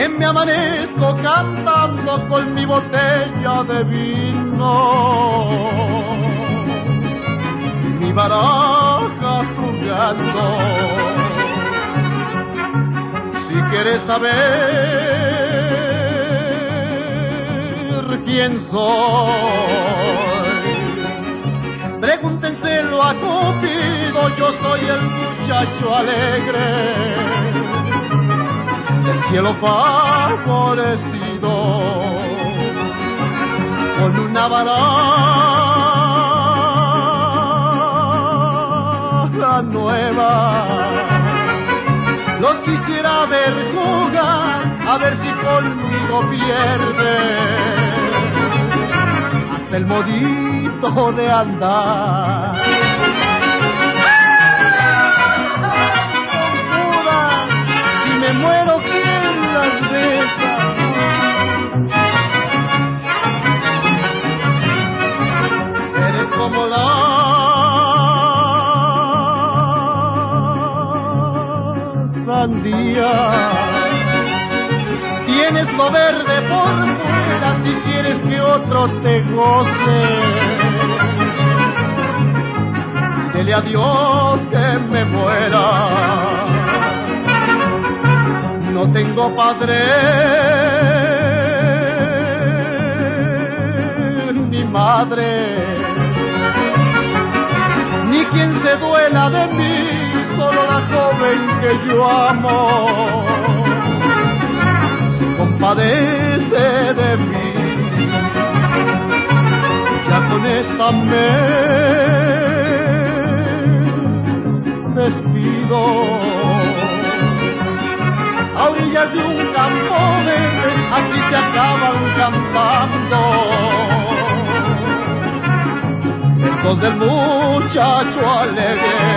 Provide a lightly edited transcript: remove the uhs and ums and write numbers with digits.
que me amanezco cantando con mi botella de vino, mi baraja jugando. Si quieres saber quién soy, pregúntenselo a Cupido, yo soy el muchacho alegre del cielo favorecido, con una baraja nueva. Los quisiera ver jugar, a ver si conmigo pierde hasta el modito de andar. Si me muero, ¿quién las besa? Eres como la sandía, tienes lo verde por fuera, si quieres que otro te goce, dile a Dios que me muera. No tengo padre ni madre, ni quien se duela de mí, solo la joven que yo amo se compadece de mí. Ya con esta me despido. A orillas de un campo verde, aquí se acaban cantando versos del muchacho alegre.